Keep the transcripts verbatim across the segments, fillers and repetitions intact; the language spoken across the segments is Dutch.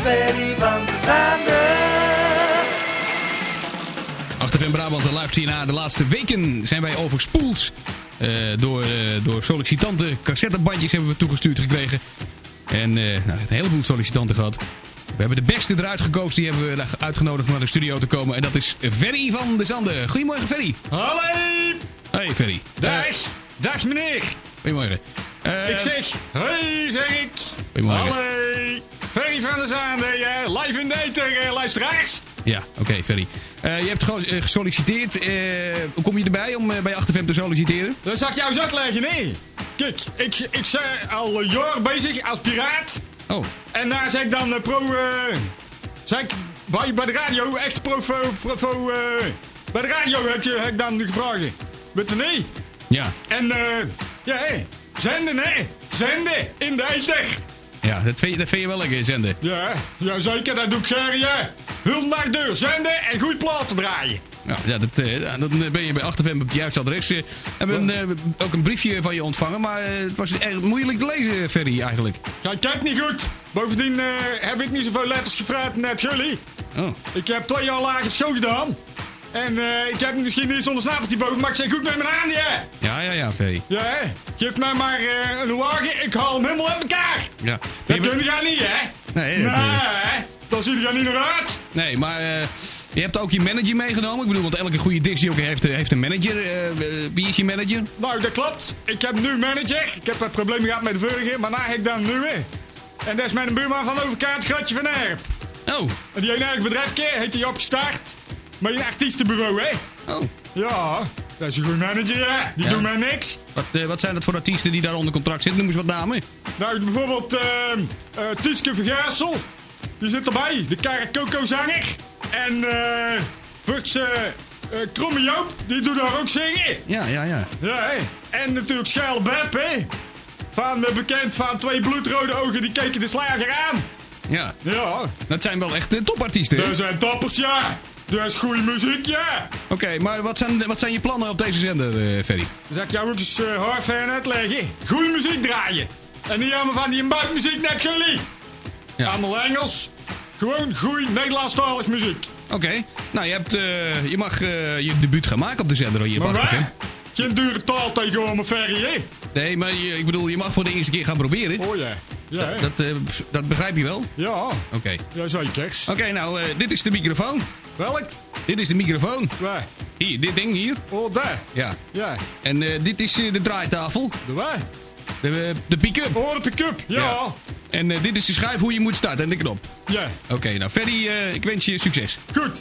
Ferry van der Zanden. acht F M Brabant en live T N A. De laatste weken zijn wij overspoeld uh, door, uh, door sollicitanten. Cassettebandjes hebben we toegestuurd gekregen. En uh, nou, een heleboel sollicitanten gehad. We hebben de beste eruit gekozen. Die hebben we uitgenodigd om naar de studio te komen. En dat is Ferry van der Zanden. Goedemorgen, Ferry. Hallo. Hey, Ferry. Dag. Uh, Dag, meneer. Goedemorgen. Uh, ik zeg, hoi, zeg ik. Goedemorgen. Hallo. Ferry van der Zanden, ja. Live in de tegen luisteraars. Ja, oké, okay, Ferry. Uh, je hebt gewoon uh, gesolliciteerd. Uh, hoe kom je erbij om uh, bij acht F M te solliciteren? Dat zal ik jou eens uitleggen, nee. Kijk, ik, ik ben al een jaar bezig als piraat. Oh. En daar zeg ik dan uh, pro... Uh, zeg ik bij, bij de radio, ex profo... profo uh, bij de radio heb, je, heb ik dan gevraagd. Weet je niet? Ja. En uh, ja, hé. Zenden, hè. Zenden in de ether. Ja, dat vind je, dat vind je wel lekker, zenden. Ja, ja, zeker. Dat doe ik graag, ja. Heel dag deur. Zenden en goed platen draaien. Nou, ja, dat, uh, dan ben je bij acht F M op het juiste adres. We hebben uh, ook een briefje van je ontvangen, maar uh, het was erg moeilijk te lezen, Ferry, eigenlijk. Ja, ik kijk niet goed. Bovendien uh, heb ik niet zoveel letters gevraagd net jullie. Oh. Ik heb twee jaar lagere school gedaan. En uh, ik heb misschien niet zonder snappeltje boven, maar ik zeg goed met mijn handen, ja. Ja, ja, ja, Ferry. Ja, hè. Geef mij maar uh, een wagen, ik haal hem helemaal uit elkaar. Ja. Dat kun je niet, hè? Nee, nee, dat, uh... dan ziet er niet naar uit. Nee, maar uh, je hebt ook je manager meegenomen. Ik bedoel, want elke goede discjockey heeft, heeft een manager. Uh, wie is je manager? Nou, dat klopt. Ik heb nu manager. Ik heb wat problemen gehad met de vorige, maar nou heb ik dan nu weer. En dat is mijn buurman van de overkant, Gratje van Erp. Oh. En die ene eigen bedrijfje heet hij opgestart. Met een artiestenbureau, hè? Oh. Ja, dat is een goede manager, ja. Die ja. doet mij niks. Wat, uh, wat zijn dat voor artiesten die daar onder contract zitten? Noem eens wat namen. Nou, bijvoorbeeld uh, uh, Tieske Vergaassel. Die zit erbij. De Karakoko-zanger. En uh, Vurts uh, uh, Kromme Joop. Die doet daar ook zingen. Ja, ja, ja. Ja, hè. En natuurlijk Schuil Beb, hè. Van uh, bekend van twee bloedrode ogen. Die keken de slager aan. Ja. Ja. Dat zijn wel echt uh, topartiesten. Dat zijn toppers, ja. Dat is goede muziek, ja. Oké, okay, maar wat zijn, wat zijn je plannen op deze zender, uh, Ferry? Dan zal ik jou ook eens uh, hard fan uitleggen. Goede muziek draaien. En niet allemaal van die buikmuziek net jullie. Ja. Allemaal Engels. Gewoon goede Nederlandstalig muziek. Oké. Okay. Nou, je, hebt, uh, je mag uh, je debuut gaan maken op de zender. Hier maar waar? waar? Geen dure taal tegenwoordig mijn Ferry, hè? Nee, maar je, ik bedoel, je mag voor de eerste keer gaan proberen. Oh ja. Ja, dat, dat, uh, dat begrijp je wel? Ja. Oké. Okay. Ja, zeker. Oké, okay, nou, uh, dit is de microfoon. Welk? Dit is de microfoon. Waar? Hier, dit ding hier. Oh, daar. Ja. Ja. En uh, dit is uh, de draaitafel. De waar? De, de pick-up. Oh, de pick-up. Ja. ja. En uh, dit is de schuif hoe je moet starten en de knop. Ja. Oké, okay, nou, Ferry, uh, ik wens je succes. Goed.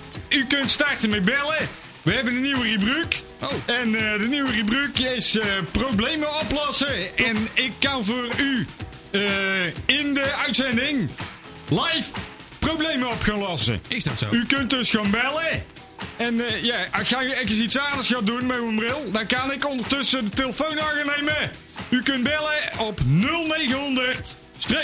U kunt starten met bellen. We hebben een nieuwe rubriek. Oh. En uh, de nieuwe rubriek is uh, problemen oplossen. En ik kan voor u uh, in de uitzending live problemen op gaan lossen. Is dat zo? U kunt dus gaan bellen. En uh, ja, als jij ergens iets anders gaat doen met mijn bril, dan kan ik ondertussen de telefoon aannemen. U kunt bellen op nul negenhonderd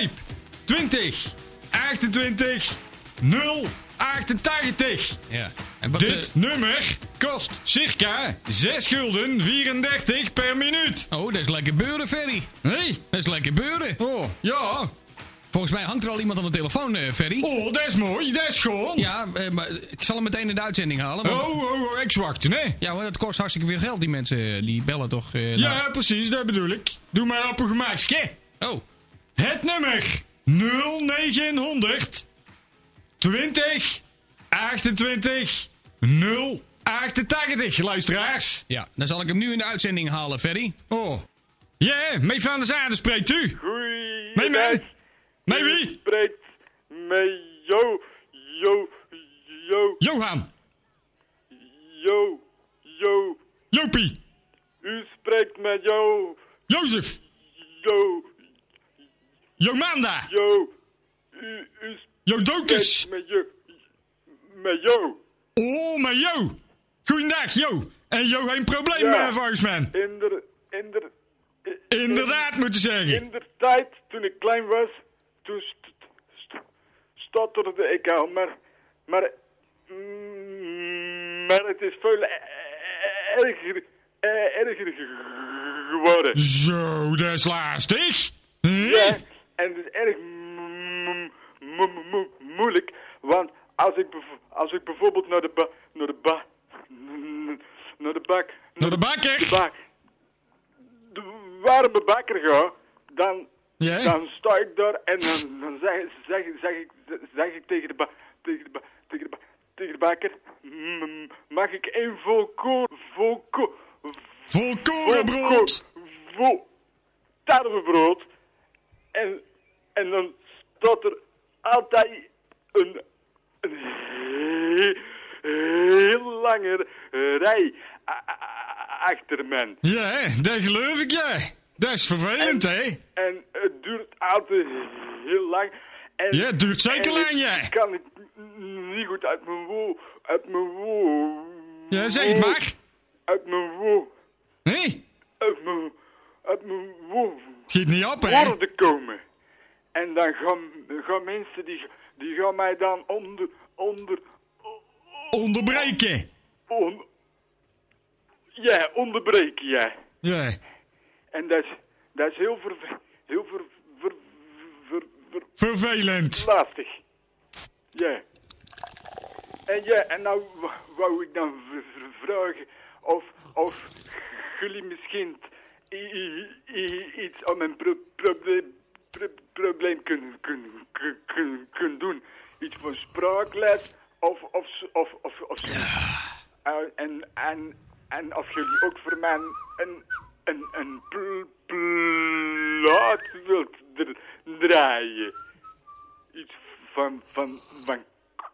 twintig achtentwintig nul achtentachtig. Ja. En wat, Dit uh... nummer kost circa zes gulden vierendertig per minuut. Oh, dat is lekker beuren, Ferry. Nee? Dat is lekker beuren. Oh, ja. Volgens mij hangt er al iemand aan de telefoon, uh, Ferry. Oh, dat is mooi. Dat is schoon. Ja, uh, maar ik zal hem meteen in de uitzending halen. Want... Oh, oh, oh, ik zwakte, nee. Ja, maar dat kost hartstikke veel geld, die mensen. Die bellen toch... Uh, ja, nou... precies, dat bedoel ik. Doe maar op een gemakske. Oh. Het nummer nul negenhonderd twintig achtentwintig nul achtentachtig, luisteraars. Ja, dan zal ik hem nu in de uitzending halen, Ferry. Oh. Ja, yeah, mee van der Zaden spreekt u. Goeie. Mee men. Mee wie? Spreekt met Jo, Jo, Jo. Johan. Jo, Jo. Jopie. U spreekt met Jo. Jozef. Jo. Jomanda. Jo. U, u Jodokus. spreekt met Jo. Met Jo. Oh, met Jo. Goeiedag, Jo. En Jo heeft een probleem, Ja. uh, volgens mij. Inder, inder, Inderdaad, moet je zeggen. In de tijd, toen ik klein was, toen st st stotterde ik al, maar, maar, mm, maar het is veel erger, erger geworden. Zo, dat is lastig. Hm? Ja, en het is erg mo- mo- mo- moeilijk. Want als ik, bev- als ik bijvoorbeeld naar de ba... Naar de ba... Naar de bak... Naar de bakker? De bak... De warme bakker ga, dan... Ja? Dan sta ik daar en dan, dan zeg, zeg, zeg, ik, zeg ik tegen de, ba, tegen de, ba, tegen de, ba, tegen de bakker... "Mm, mag ik één volkoren... Volko, Volkorenbrood! Vol tarwebrood. En, en dan staat er altijd een, een heel, heel lange rij a- a- achter men. Ja, hè, dat geloof ik, ja. Dat is vervelend, hè? En het duurt altijd heel lang. En, Ja, het duurt zeker en lang, ja. Ik kan het niet goed uit mijn wo... Uit mijn wo... Ja, zeg het maar. Uit mijn wo... Hé? Uit mijn... Uit mijn wo... Schiet niet op, hè? woorden komen. En dan gaan, gaan mensen die, die gaan mij dan onder... onder Onderbreken. on, ja, onderbreken, ja. Ja. En dat is, dat is heel ver, heel ver, ver, ver, ver, Vervelend. lastig. Ja. En ja, en nou w- wou ik dan v- v- vragen of, of jullie misschien i- i- i- iets aan mijn pro- probleem, pro- probleem kunnen, kunnen, kunnen, kunnen, kunnen doen. Iets van spraakles of, of, of, of, of zo. Uh, en, en, en of jullie ook voor mij een, een, een pl- plaat wilt dr- draaien. Iets van, van, van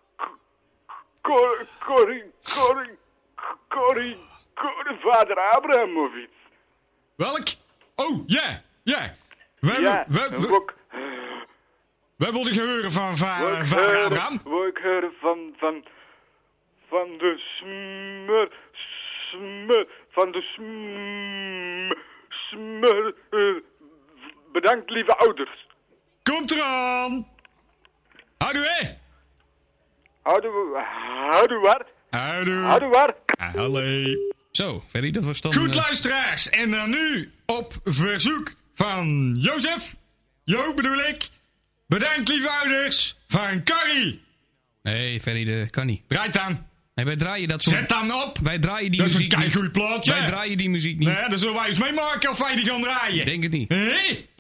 Corrie, Corrie, Corrie, Corrie, Corrie, vader Abraham of iets. Welk? Oh, ja, ja. We, Ja, we, en we, wou we wilden horen van ik- va wou ik vader horen- Abraham. wou ik horen van, van, van de smur, smur, van de smur, smur, eh, bedankt lieve ouders. Komt eraan. Houdoe, hè? Houden we, houden we waar, Houdoe. houden we waar. Allee. Zo, Ferry, dat was dan... Goed, eh, luisteraars. En dan nu op verzoek van Jozef. Jo, bedoel ik. Bedankt, lieve ouders. Van Carrie. Nee, Ferry, dat kan niet. Draait aan. Nee, wij draaien dat soort... Zet dan op. Wij draaien die Dat is een muziek niet. keigoed plaatje. Wij draaien die muziek niet. Nee, dan zullen wij eens meemaken of wij die gaan draaien. Ik denk het niet. Hé?